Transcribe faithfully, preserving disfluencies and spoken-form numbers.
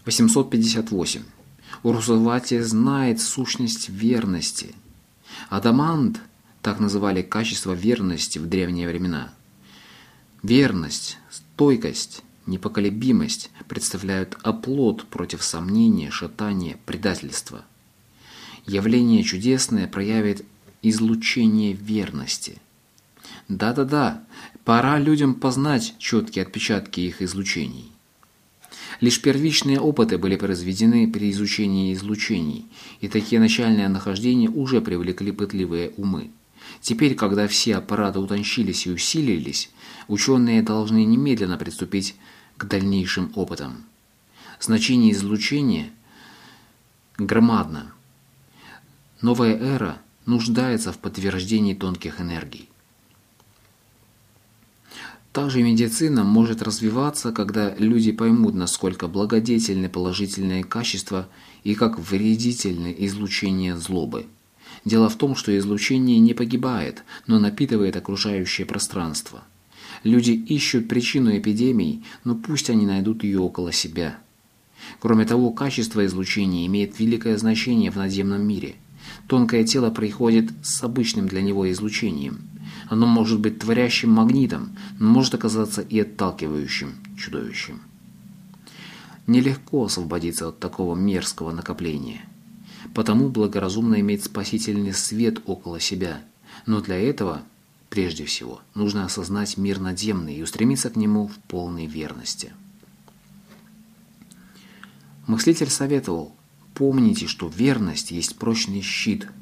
восемьсот пятьдесят восемь. Урусвати знает сущность верности. Адамант – так называли качество верности в древние времена. Верность, стойкость, непоколебимость представляют оплот против сомнения, шатания, предательства. Явление чудесное проявит излучение верности. Да-да-да, пора людям познать четкие отпечатки их излучений. Лишь первичные опыты были произведены при изучении излучений, и такие начальные нахождения уже привлекли пытливые умы. Теперь, когда все аппараты утончились и усилились, ученые должны немедленно приступить к дальнейшим опытам. Значение излучения громадно. Новая эра нуждается в подтверждении тонких энергий. Также медицина может развиваться, когда люди поймут, насколько благодетельны положительные качества и как вредительны излучение злобы. Дело в том, что излучение не погибает, но напитывает окружающее пространство. Люди ищут причину эпидемий, но пусть они найдут ее около себя. Кроме того, качество излучения имеет великое значение в надземном мире. Тонкое тело приходит с обычным для него излучением. Оно может быть творящим магнитом, но может оказаться и отталкивающим чудовищем. Нелегко освободиться от такого мерзкого накопления. Потому благоразумно иметь спасительный свет около себя. Но для этого, прежде всего, нужно осознать мир надземный и устремиться к нему в полной верности. Мыслитель советовал: помните, что верность есть прочный щит,